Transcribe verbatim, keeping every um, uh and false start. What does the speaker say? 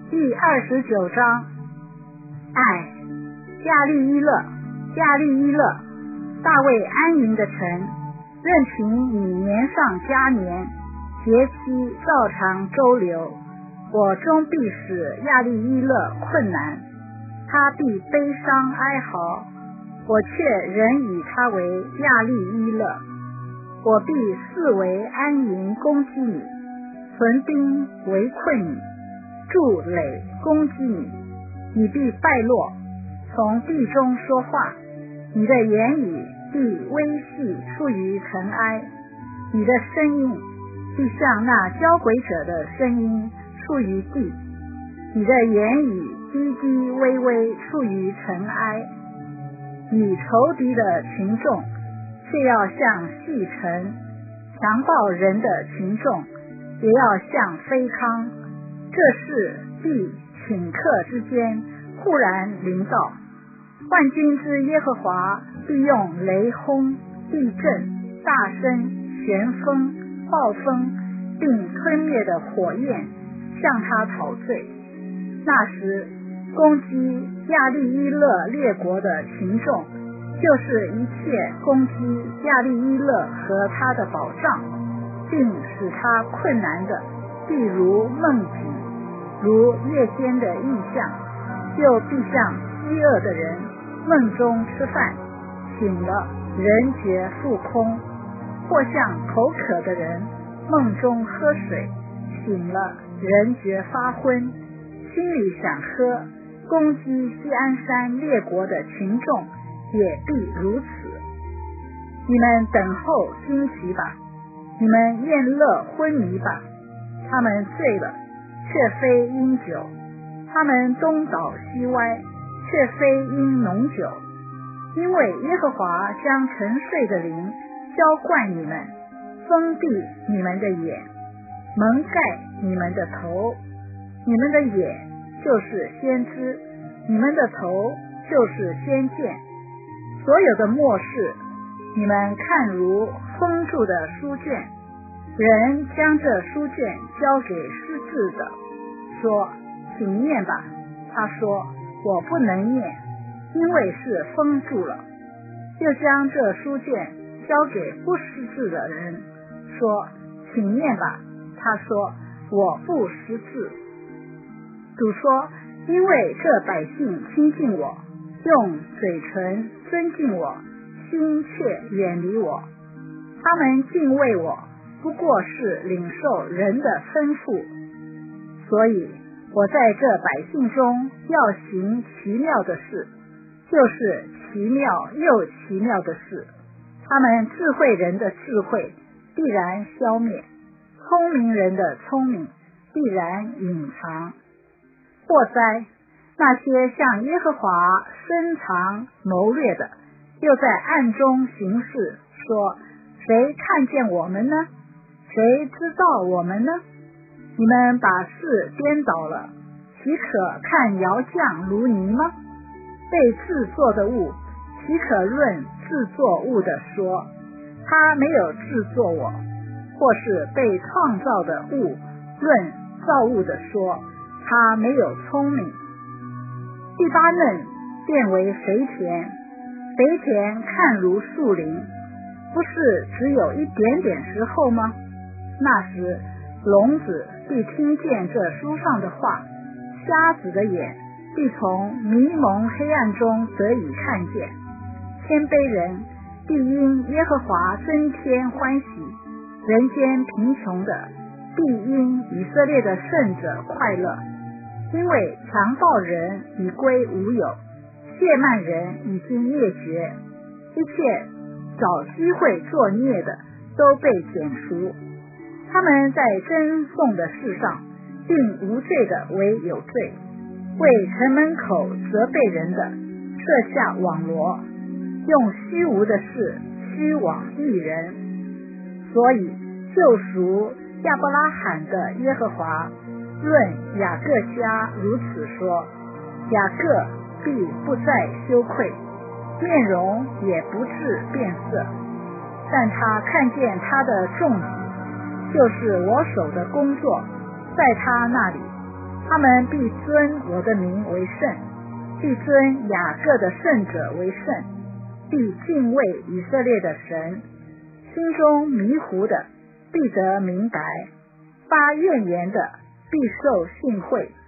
第二十九章。唉，亚利伊勒，亚利伊勒，大卫安营的城，任凭你年上加年，节期照常周流，我终必使亚利伊勒困难，他必悲伤哀嚎，我却仍以他为亚利伊勒。我必四围安营攻击你，屯兵围困你，筑垒攻击你，你必败落，从地中说话，你的言语必微细出于尘埃，你的声音必像那交鬼者的声音出于地，你的言语低低微微出于尘埃，你仇敌的群众却要像细尘，强暴人的群众也要像飞糠，这事必顷刻之间忽然临到。万军之耶和华必用雷轰、地震、大声、旋风、暴风并吞灭的火焰向他讨罪。那时攻击亚利伊勒列国的群众，就是一切攻击亚利伊勒和他的宝藏，并使他困难的，必如梦境，如夜间的异象，又必像饥饿的人梦中吃饭，醒了人觉腹空，或像口渴的人梦中喝水，醒了人觉发昏，心里想喝。攻击锡安山列国的群众也必如此。你们等候惊奇吧，你们宴乐昏迷吧，他们醉了，却非因酒，他们东倒西歪，却非因浓酒，因为耶和华将沉睡的灵浇灌你们，封闭你们的眼，蒙盖你们的头，你们的眼就是先知，你们的头就是先见。所有的末世，你们看如封住的书卷，人将这书卷交给识字的，说请念吧，他说我不能念，因为是封住了。又将这书卷交给不识字的人，说请念吧，他说我不识字。主说，因为这百姓亲近我，用嘴唇尊敬我，心却远离我，他们敬畏我，不过是领受人的吩咐。所以我在这百姓中要行奇妙的事，就是奇妙又奇妙的事。他们智慧人的智慧必然消灭，聪明人的聪明必然隐藏。祸哉，那些向耶和华深藏谋略的，又在暗中行事，说谁看见我们呢？谁知道我们呢？你们把事颠倒了，岂可看窑匠如泥吗？被制作的物，岂可论制作物的说他没有制作我，或是被创造的物论造物的说他没有聪明。第八嫩变为肥田，肥田看如树林，不是只有一点点时候吗？那时聋子必听见这书上的话，瞎子的眼必从迷蒙黑暗中得以看见。谦卑人必因耶和华增添欢喜，人间贫穷的必因以色列的圣者快乐。因为强暴人已归无有，亵慢人已经灭绝，一切找机会作孽的都被剪除。他们在争讼的事上，并无罪的为有罪，为城门口责备人的设下网罗，用虚无的事虚妄一人。所以救赎亚伯拉罕的耶和华论雅各家如此说，雅各必不再羞愧，面容也不致变色，但他看见他的重举，就是我手的工作，在他那里， 他们必尊我的名为圣，必尊雅各的圣者为圣，必敬畏以色列的神。心中迷糊的必得明白，发怨言的必受训诲。